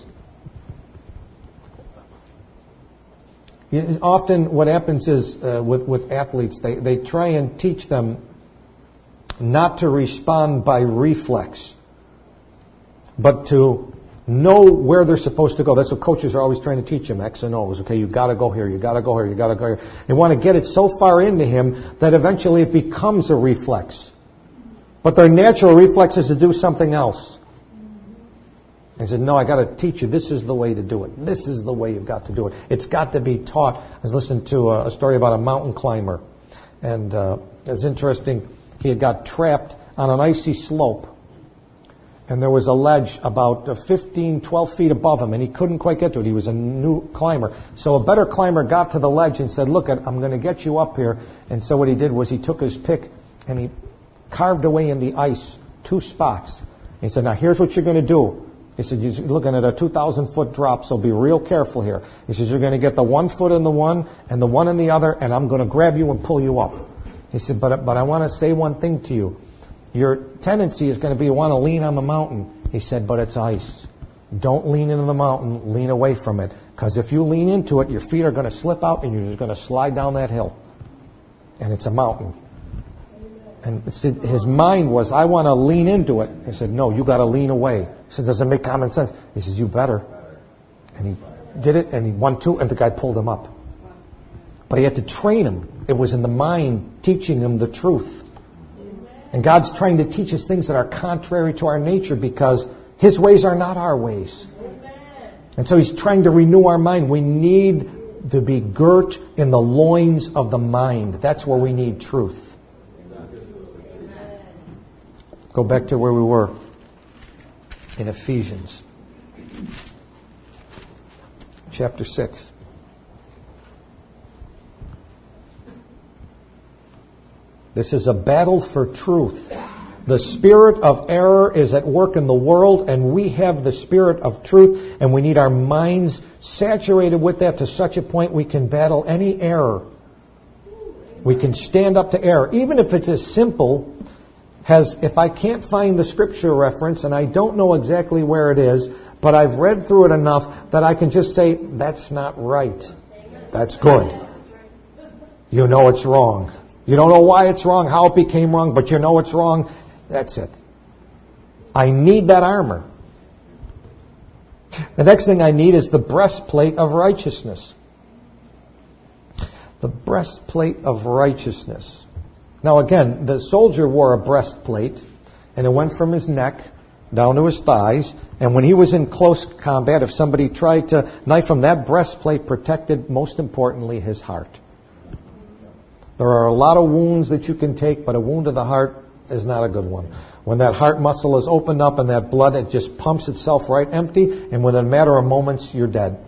Often what happens is uh, with, with athletes, they, they try and teach them not to respond by reflex, but to know where they're supposed to go. That's what coaches are always trying to teach him, X and O's. Okay, you got to go here, you got to go here, you got to go here. They want to get it so far into him that eventually it becomes a reflex. But their natural reflex is to do something else. He said, no, I got to teach you. This is the way to do it. This is the way you've got to do it. It's got to be taught. I was listening to a, a story about a mountain climber. And uh, it was interesting. He had got trapped on an icy slope. And there was a ledge about fifteen, twelve feet above him, and he couldn't quite get to it. He was a new climber. So a better climber got to the ledge and said, look, I'm going to get you up here. And so what he did was he took his pick and he carved away in the ice two spots. He said, now here's what you're going to do. He said, you're looking at a two thousand foot drop, so be real careful here. He says, you're going to get the one foot in the one and the one in the other, and I'm going to grab you and pull you up. He said, but, but I want to say one thing to you. Your tendency is going to be to want to lean on the mountain. He said, but it's ice. Don't lean into the mountain. Lean away from it. Because if you lean into it, your feet are going to slip out and you're just going to slide down that hill. And it's a mountain. And his mind was, I want to lean into it. He said, no, you got to lean away. He said, does it make common sense? He says, you better. And he did it, and he won two, and the guy pulled him up. But he had to train him. It was in the mind teaching him the truth. And God's trying to teach us things that are contrary to our nature because His ways are not our ways. And so He's trying to renew our mind. We need to be girt in the loins of the mind. That's where we need truth. Go back to where we were in Ephesians chapter six. This is a battle for truth. The spirit of error is at work in the world, and we have the spirit of truth, and we need our minds saturated with that to such a point we can battle any error. We can stand up to error, even if it's as simple as if I can't find the scripture reference and I don't know exactly where it is, but I've read through it enough that I can just say, that's not right. That's good. You know it's wrong. You don't know why it's wrong, how it became wrong, but you know it's wrong. That's it. I need that armor. The next thing I need is the breastplate of righteousness. The breastplate of righteousness. Now again, the soldier wore a breastplate, and it went from his neck down to his thighs, and when he was in close combat, if somebody tried to knife him, that breastplate protected, most importantly, his heart. There are a lot of wounds that you can take, but a wound to the heart is not a good one. When that heart muscle is opened up and that blood, it just pumps itself right empty, and within a matter of moments, you're dead.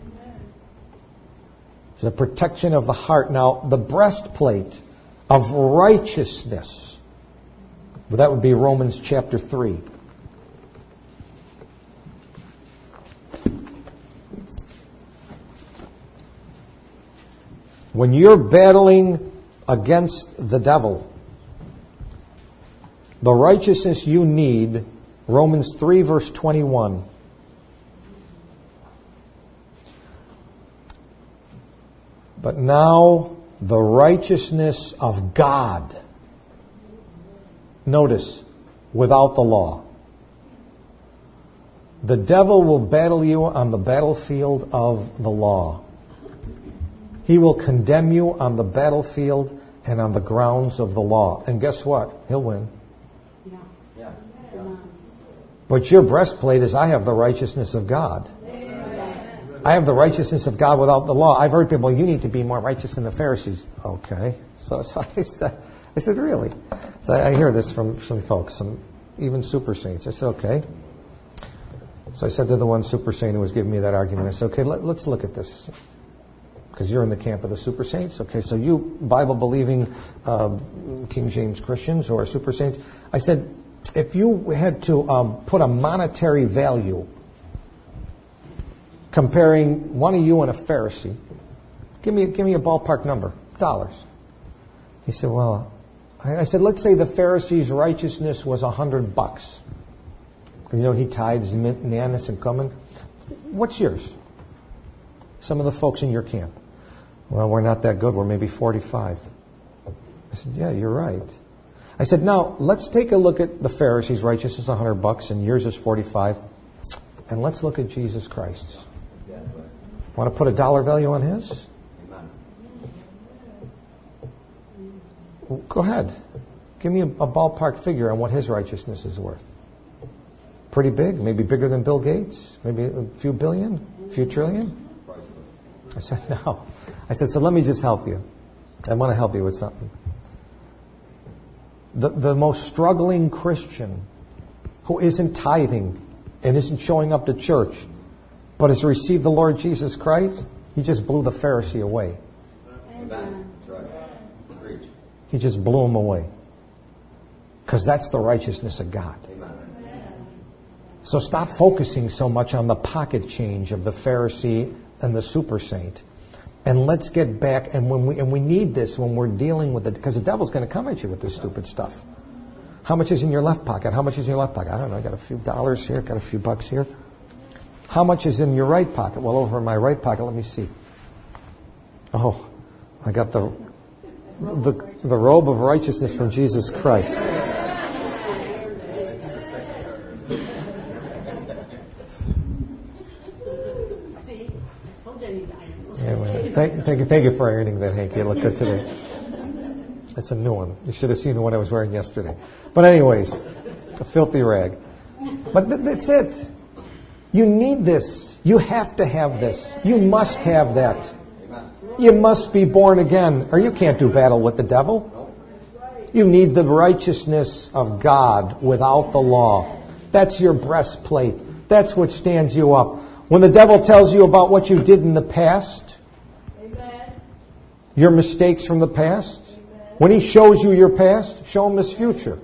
It's the protection of the heart. Now, the breastplate of righteousness, well, that would be Romans chapter three. When you're battling against the devil, the righteousness you need, Romans three verse twenty-one. But now the righteousness of God. Notice, without the law. The devil will battle you on the battlefield of the law. He will condemn you on the battlefield and on the grounds of the law. And guess what? He'll win. Yeah. Yeah. Yeah. But your breastplate is, I have the righteousness of God. Amen. I have the righteousness of God without the law. I've heard people, you need to be more righteous than the Pharisees. Okay. So, so I, said, I said, really? So I hear this from some folks, some even super saints. I said, okay. So I said to the one super saint who was giving me that argument, I said, okay, let, let's look at this. Because you're in the camp of the super saints. Okay, so you Bible-believing uh, King James Christians who are super saints. I said, if you had to um, put a monetary value comparing one of you and a Pharisee, give me give me a ballpark number, dollars. He said, well, I, I said, let's say the Pharisees' righteousness was a hundred bucks. Because, you know, he tithes mint and anise and cumin. What's yours? Some of the folks in your camp. Well, we're not that good. We're maybe forty-five. I said, yeah, you're right. I said, now, let's take a look at the Pharisees' righteousness is a hundred bucks and yours is forty-five. And let's look at Jesus Christ. Want to put a dollar value on his? Well, go ahead. Give me a, a ballpark figure on what his righteousness is worth. Pretty big? Maybe bigger than Bill Gates? Maybe a few billion? A few trillion? I said, no. I said, so let me just help you. I want to help you with something. The, the most struggling Christian who isn't tithing and isn't showing up to church but has received the Lord Jesus Christ, he just blew the Pharisee away. Amen. That's right. He just blew him away. Because that's the righteousness of God. So stop focusing so much on the pocket change of the Pharisee and the super saint. And let's get back, and when we and we need this when we're dealing with it, because the devil's going to come at you with this stupid stuff. How much is in your left pocket? How much is in your left pocket? I don't know, I got a few dollars here, got a few bucks here. How much is in your right pocket? Well, over in my right pocket, let me see. Oh, I got the the, the robe of righteousness from Jesus Christ. Anyway, thank, thank you, thank you for ironing that, Hank. You look good today. That's a new one. You should have seen the one I was wearing yesterday. But anyways, a filthy rag. But th- that's it. You need this. You have to have this. You must have that. You must be born again, or you can't do battle with the devil. You need the righteousness of God without the law. That's your breastplate. That's what stands you up. When the devil tells you about what you did in the past, your mistakes from the past, when he shows you your past, show him his future.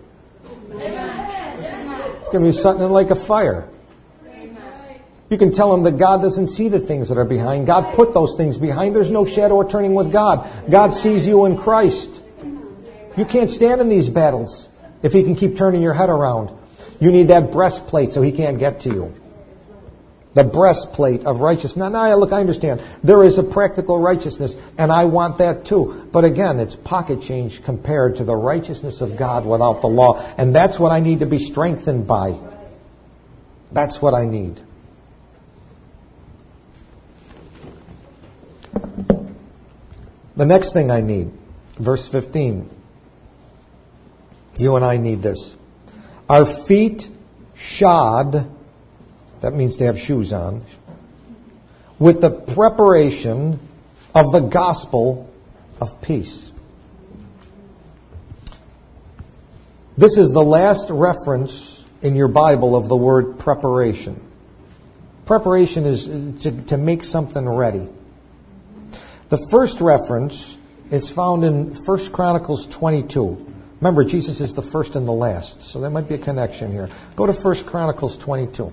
It's going to be something like a fire. You can tell him that God doesn't see the things that are behind. God put those things behind. There's no shadow of turning with God. God sees you in Christ. You can't stand in these battles if he can keep turning your head around. You need that breastplate so he can't get to you. The breastplate of righteousness. Now, now, look, I understand. There is a practical righteousness, and I want that too. But again, it's pocket change compared to the righteousness of God without the law. And that's what I need to be strengthened by. That's what I need. The next thing I need, verse fifteen. You and I need this. Our feet shod, that means to have shoes on, with the preparation of the gospel of peace. This is the last reference in your Bible of the word preparation. Preparation is to, to make something ready. The first reference is found in First Chronicles twenty-two. Remember, Jesus is the first and the last, so there might be a connection here. Go to First Chronicles twenty-two.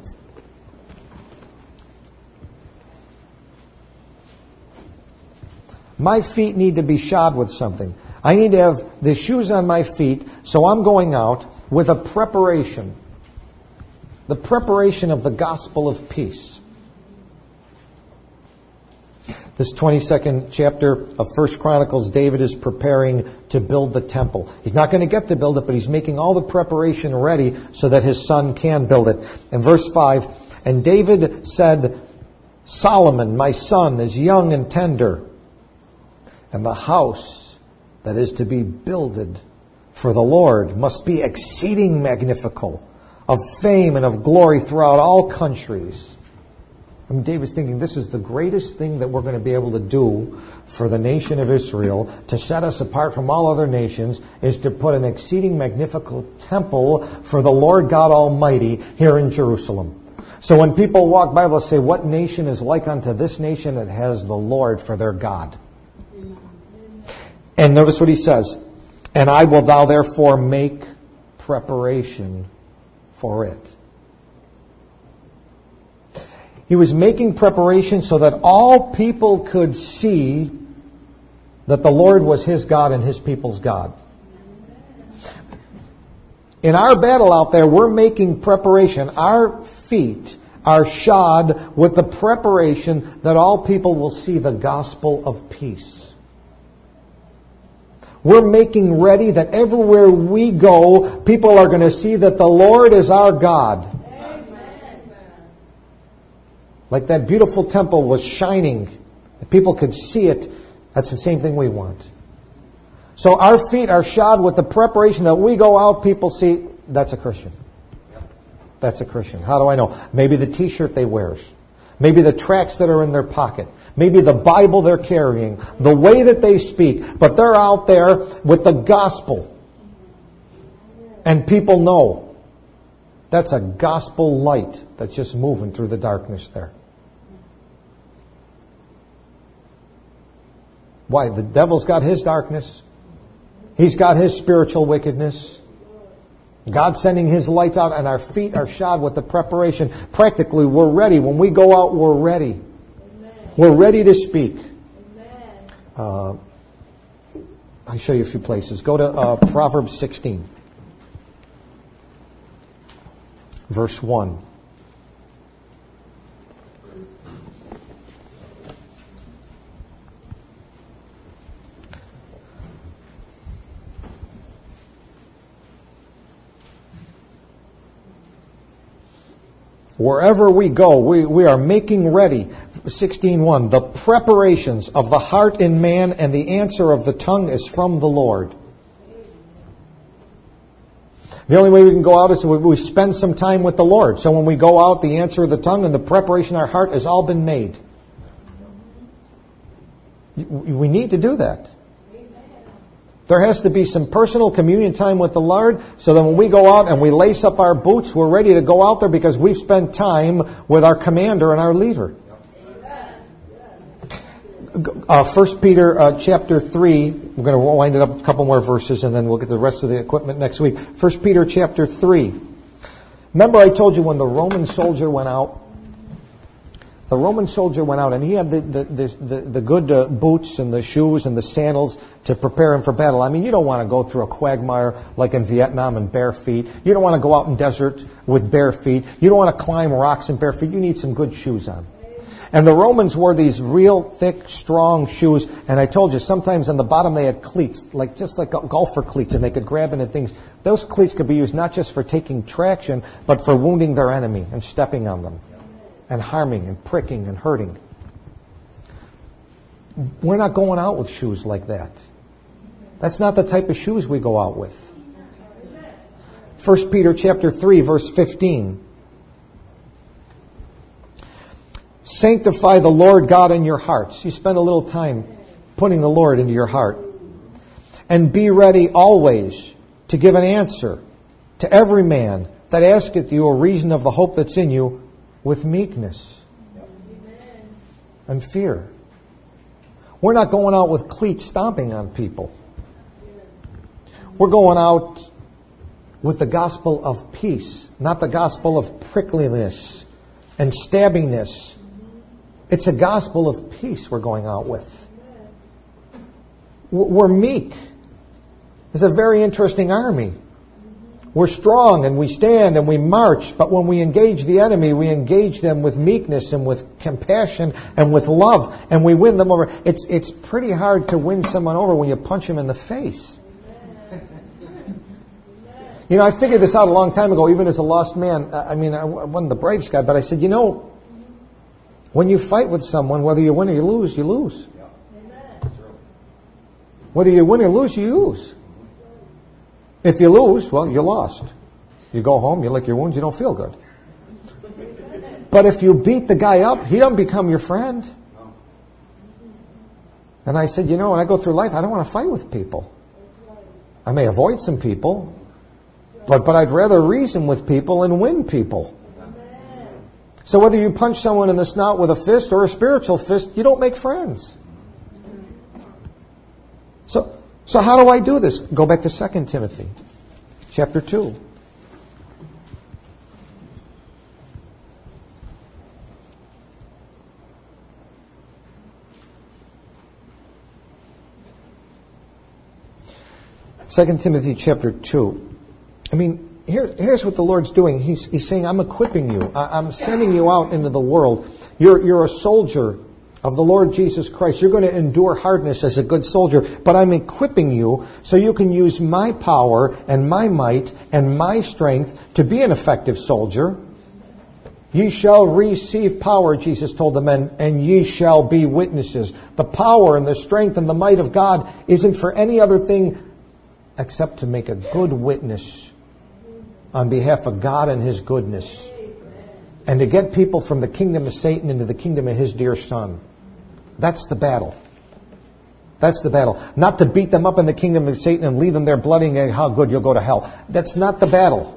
My feet need to be shod with something. I need to have the shoes on my feet, so I'm going out with a preparation. The preparation of the gospel of peace. This twenty-second chapter of First Chronicles, David is preparing to build the temple. He's not going to get to build it, but he's making all the preparation ready so that his son can build it. In verse five, and David said, Solomon, my son, is young and tender, and the house that is to be builded for the Lord must be exceeding magnifical, of fame and of glory throughout all countries. I mean, David's thinking this is the greatest thing that we're going to be able to do for the nation of Israel, to set us apart from all other nations, is to put an exceeding magnificent temple for the Lord God Almighty here in Jerusalem. So when people walk by, they'll say, what nation is like unto this nation that has the Lord for their God? And notice what he says, and I will thou therefore make preparation for it. He was making preparation so that all people could see that the Lord was his God and his people's God. In our battle out there, we're making preparation. Our feet are shod with the preparation that all people will see the gospel of peace. We're making ready that everywhere we go, people are going to see that the Lord is our God. Amen. Like that beautiful temple was shining. People could see it. That's the same thing we want. So our feet are shod with the preparation that we go out, people see, that's a Christian. That's a Christian. How do I know? Maybe the t-shirt they wear. Maybe the tracts that are in their pocket. Maybe the Bible they're carrying. The way that they speak. But they're out there with the gospel. And people know. That's a gospel light that's just moving through the darkness there. Why? The devil's got his darkness. He's got his spiritual wickedness. God's sending his lights out, and our feet are shod with the preparation. Practically, we're ready. When we go out, we're ready. Amen. We're ready to speak. Uh, I'll show you a few places. Go to uh, Proverbs sixteen. Verse one. Wherever we go, we, we are making ready. sixteen one. The preparations of the heart in man and the answer of the tongue is from the Lord. The only way we can go out is we, we spend some time with the Lord. So when we go out, the answer of the tongue and the preparation of our heart has all been made. We need to do that. There has to be some personal communion time with the Lord so that when we go out and we lace up our boots, we're ready to go out there because we've spent time with our commander and our leader. Uh, First Peter uh, chapter three, we're going to wind it up a couple more verses and then we'll get the rest of the equipment next week. First Peter chapter three. Remember I told you when the Roman soldier went out, The Roman soldier went out and he had the the the, the good uh, boots and the shoes and the sandals to prepare him for battle. I mean, you don't want to go through a quagmire like in Vietnam in bare feet. You don't want to go out in desert with bare feet. You don't want to climb rocks in bare feet. You need some good shoes on. And the Romans wore these real thick, strong shoes. And I told you, sometimes on the bottom they had cleats, like just like golfer cleats, and they could grab into things. Those cleats could be used not just for taking traction, but for wounding their enemy and stepping on them. And harming and pricking and hurting. We're not going out with shoes like that. That's not the type of shoes we go out with. First Peter chapter three, verse fifteen. Sanctify the Lord God in your hearts. You spend a little time putting the Lord into your heart. And be ready always to give an answer to every man that asketh you a reason of the hope that's in you, with meekness and fear. We're not going out with cleats stomping on people. We're going out with the gospel of peace, not the gospel of prickliness and stabbingness. It's a gospel of peace we're going out with. We're meek. It's a very interesting army. We're strong and we stand and we march, but when we engage the enemy, we engage them with meekness and with compassion and with love, and we win them over. It's it's pretty hard to win someone over when you punch them in the face. You know, I figured this out a long time ago, even as a lost man. I mean, I wasn't the brightest guy, but I said, you know, when you fight with someone, whether you win or you lose, you lose. Whether you win or lose, you lose. If you lose, well, you lost. You go home, you lick your wounds, you don't feel good. But if you beat the guy up, he doesn't become your friend. And I said, you know, when I go through life, I don't want to fight with people. I may avoid some people, but, but I'd rather reason with people and win people. So whether you punch someone in the snout with a fist or a spiritual fist, you don't make friends. So... So how do I do this? Go back to Second Timothy, chapter two. Second Timothy chapter two. I mean, here, here's what the Lord's doing. He's, he's saying, I'm equipping you. I, I'm sending you out into the world. You're, you're a soldier of the Lord Jesus Christ. You're going to endure hardness as a good soldier, but I'm equipping you so you can use my power and my might and my strength to be an effective soldier. Ye shall receive power, Jesus told the men, and ye shall be witnesses. The power and the strength and the might of God isn't for any other thing except to make a good witness on behalf of God and His goodness, and to get people from the kingdom of Satan into the kingdom of His dear Son. That's the battle. That's the battle. Not to beat them up in the kingdom of Satan and leave them there bloody and how good you'll go to hell. That's not the battle.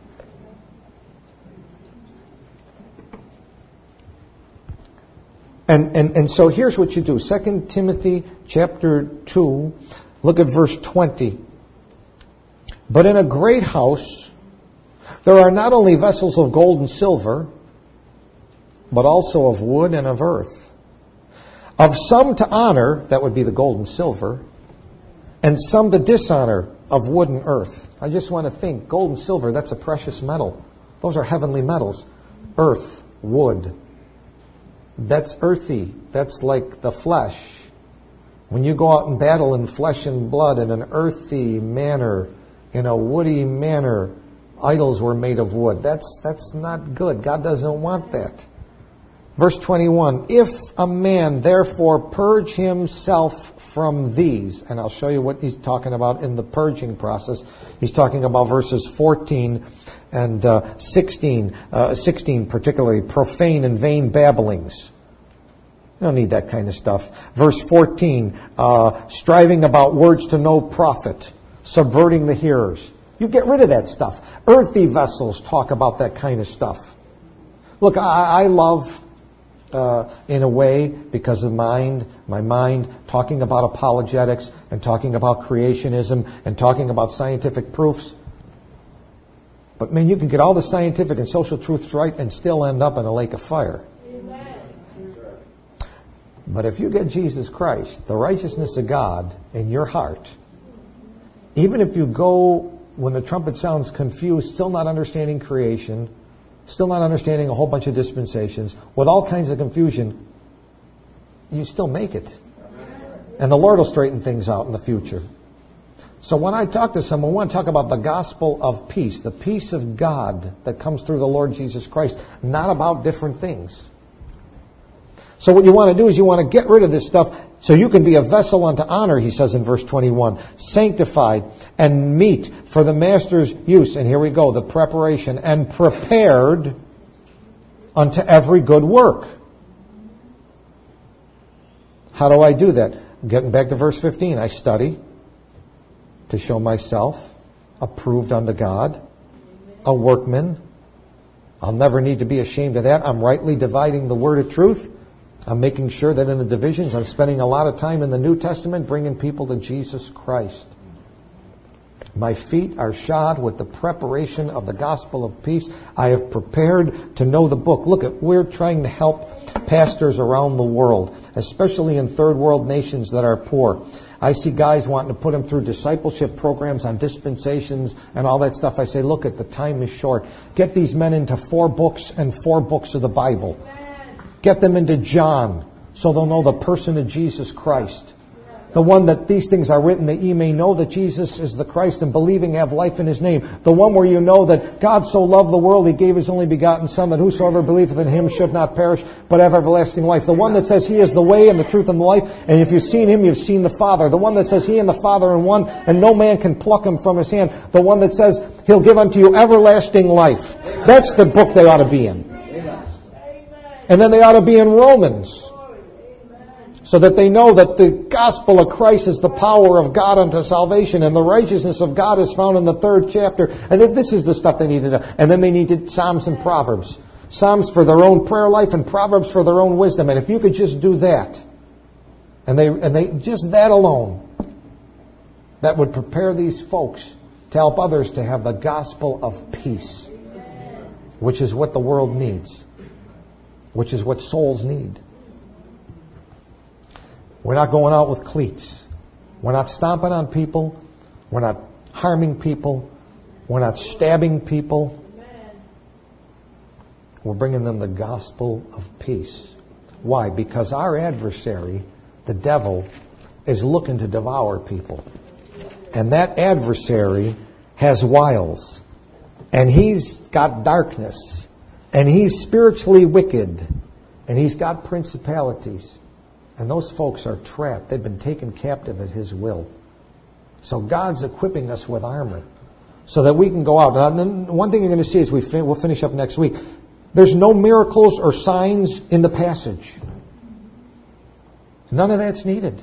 And, and, and so here's what you do. Second Timothy chapter two, look at verse twenty. But in a great house there are not only vessels of gold and silver, but also of wood and of earth. Of some to honor, that would be the gold and silver, and some to dishonor, of wood and earth. I just want to think, gold and silver, that's a precious metal. Those are heavenly metals. Earth, wood, that's earthy. That's like the flesh. When you go out and battle in flesh and blood in an earthy manner, in a woody manner, idols were made of wood. That's, that's not good. God doesn't want that. Verse twenty-one, if a man therefore purge himself from these, and I'll show you what he's talking about in the purging process. He's talking about verses fourteen and uh, sixteen, uh, sixteen particularly, profane and vain babblings. You don't need that kind of stuff. Verse fourteen, uh, striving about words to no profit, subverting the hearers. You get rid of that stuff. Earthy vessels talk about that kind of stuff. Look, I, I love... Uh, in a way, because of mind, my mind, talking about apologetics and talking about creationism and talking about scientific proofs. But man, you can get all the scientific and social truths right and still end up in a lake of fire. Amen. But if you get Jesus Christ, the righteousness of God, in your heart, even if you go when the trumpet sounds confused, still not understanding creation, still not understanding a whole bunch of dispensations, with all kinds of confusion, you still make it. And the Lord will straighten things out in the future. So when I talk to someone, I want to talk about the gospel of peace, the peace of God that comes through the Lord Jesus Christ, not about different things. So what you want to do is you want to get rid of this stuff so you can be a vessel unto honor, he says in verse twenty-one, sanctified and meet for the master's use. And here we go, the preparation, and prepared unto every good work. How do I do that? Getting back to verse fifteen, I study to show myself approved unto God, a workman. I'll never need to be ashamed of that. I'm rightly dividing the word of truth. I'm making sure that in the divisions, I'm spending a lot of time in the New Testament bringing people to Jesus Christ. My feet are shod with the preparation of the gospel of peace. I have prepared to know the book. Look, at we're trying to help pastors around the world, especially in third world nations that are poor. I see guys wanting to put them through discipleship programs on dispensations and all that stuff. I say, look, at the time is short. Get these men into four books and four books of the Bible. Get them into John so they'll know the person of Jesus Christ. The one that these things are written that ye may know that Jesus is the Christ, and believing have life in His name. The one where you know that God so loved the world He gave His only begotten Son, that whosoever believeth in Him should not perish but have everlasting life. The one that says He is the way and the truth and the life, and if you've seen Him, you've seen the Father. The one that says He and the Father are one, and no man can pluck Him from His hand. The one that says He'll give unto you everlasting life. That's the book they ought to be in. And then they ought to be in Romans, so that they know that the gospel of Christ is the power of God unto salvation, and the righteousness of God is found in the third chapter. And that this is the stuff they need to know. And then they needed Psalms and Proverbs. Psalms for their own prayer life and Proverbs for their own wisdom. And if you could just do that, and they and they just that alone, that would prepare these folks to help others to have the gospel of peace, which is what the world needs, which is what souls need. We're not going out with cleats. We're not stomping on people. We're not harming people. We're not stabbing people. We're bringing them the gospel of peace. Why? Because our adversary, the devil, is looking to devour people. And that adversary has wiles. And he's got darkness. And he's spiritually wicked. And he's got principalities. And those folks are trapped. They've been taken captive at his will. So God's equipping us with armor so that we can go out. Now, one thing you're going to see as we fin- we'll finish up next week, there's no miracles or signs in the passage. None of that's needed.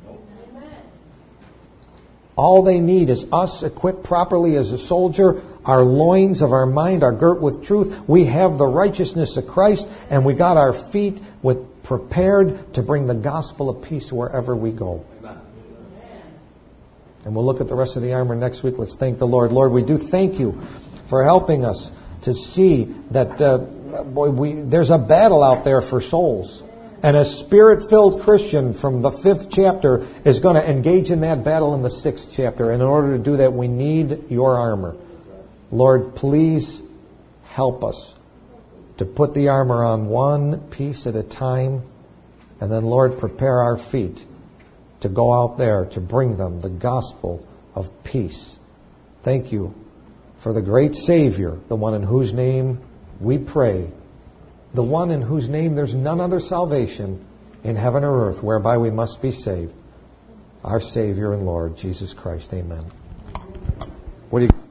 All they need is us equipped properly as a soldier. Our loins of our mind are girt with truth. We have the righteousness of Christ, and we got our feet with prepared to bring the gospel of peace wherever we go. Amen. And we'll look at the rest of the armor next week. Let's thank the Lord. Lord, we do thank you for helping us to see that uh, boy, we, there's a battle out there for souls. And a Spirit-filled Christian from the fifth chapter is going to engage in that battle in the sixth chapter. And in order to do that, we need your armor. Lord, please help us to put the armor on one piece at a time. And then, Lord, prepare our feet to go out there to bring them the gospel of peace. Thank you for the great Savior, the one in whose name we pray. The one in whose name there's none other salvation in heaven or earth whereby we must be saved. Our Savior and Lord, Jesus Christ. Amen. What do you